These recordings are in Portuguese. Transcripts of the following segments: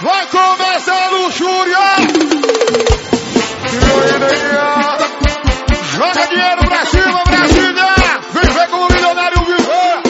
Vai começar a luxúria! Joga dinheiro pra cima, Brasília! Vem ver como o milionário viver!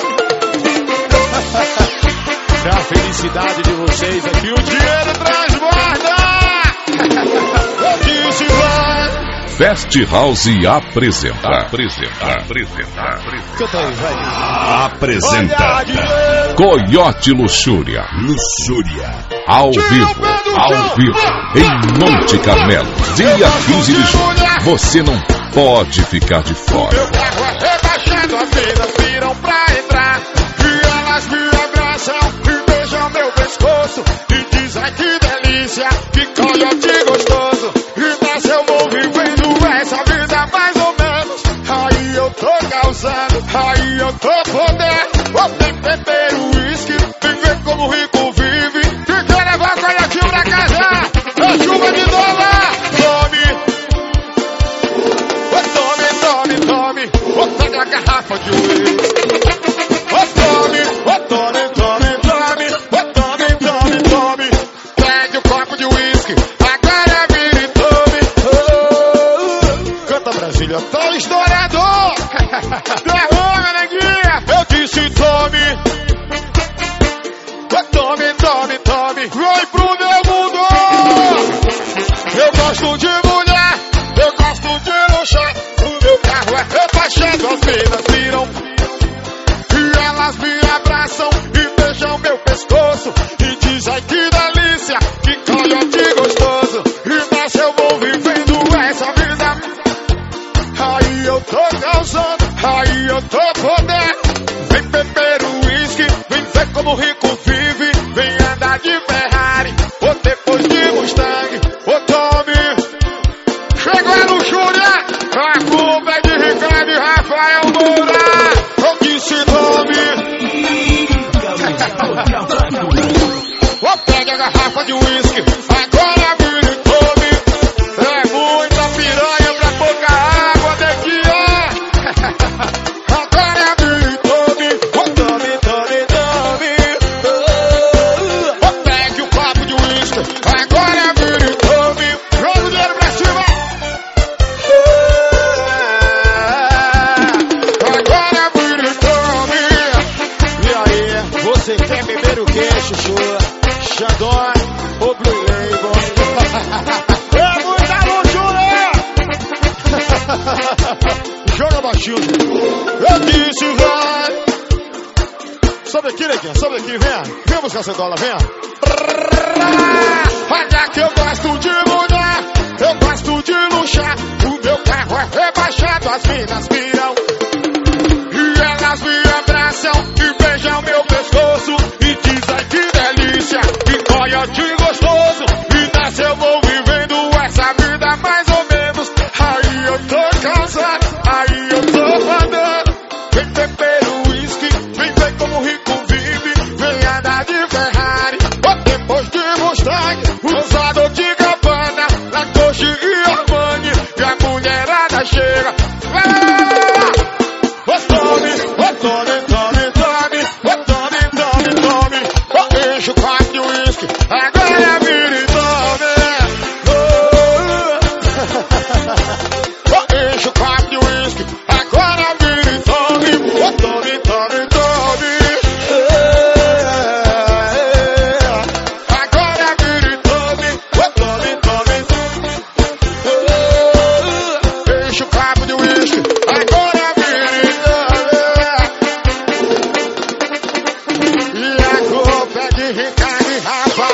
Pra felicidade de vocês aqui, o dinheiro transborda! Eu disse vai! Fast House apresenta. Canta aí, vai! Apresenta Coyote Luxúria. Ao vivo, em Monte Carmelo, dia 15 de junho. Você não pode ficar de fora. Meu carro é rebaixado, as meninas viram pra entrar. E elas me abraçam e beijam meu pescoço. E dizem que delícia, que coiote gostoso. E nessa eu vou vivendo essa vida mais ou menos. Aí eu tô causando, aí eu tô podendo. Vou ter que beber o uísque, viver como rico vive. Que quer levar o coiotinho pra casa? É chuva de dólar, tome, vou pegar a garrafa de uísque. Tome. Pegue o copo de uísque, agora vire e tome. Canta Brasília, tô estourador. Derrama, neguinha, eu disse tome. Vai pro meu mundo. Eu gosto de mulher, eu gosto de luxar. O meu carro é rebaixado, as meninas viram. E elas me abraçam e beijam meu pescoço. E dizem que delícia, que coiote gostoso. E nessa eu vou vivendo essa vida. Aí eu tô causando, aí eu tô podendo. Vem beber o uísque, vem ver como rico vive. Vem andar de Ferrari, ou depois de Mustang. Ô Tommy, chegou a luxúria. A culpa é de Ricardo e Rafael Moura. Eu disse Tommy. Vou pegar a garrafa de uísque, agora vire tome. É muita piranha pra pouca água daqui, ó. Agora vire tome. Vou pegar o copo de uísque, agora vire tome. Joga o dinheiro pra cima. Agora vire tome. E aí, você quer beber o quê, chuchu? Xandó ou Blue Label? É muita luxúria! Joga baixinho. Eu disse vai. Sobe aqui, neguinha, sobe aqui, vem. Vem buscar seu dólar, vem. Olha que eu gosto de mulher, eu gosto de luxar. O meu carro é rebaixado, as minas viram. E elas me abraçam e beijam meu pescoço. E dizem que delícia, que coiote gostoso. E nessa eu vou vivendo essa vida mais ou menos. Aí eu tô cansado, aí eu tô mandando. Vem beber o uísque, vem ver como rico vive. Vem andar de Ferrari, ou depois de Mustang. Usador de Gabbana, Lacoste e Armani. E a mulherada chega. Tome. Enche o copo de uísque, agora vire tome. Enche o copo de uísque, agora vire tome. Tome. Agora vire tome. Enche o copo de uísque, agora vire tome. E a culpa é de Ricardo e Rafa.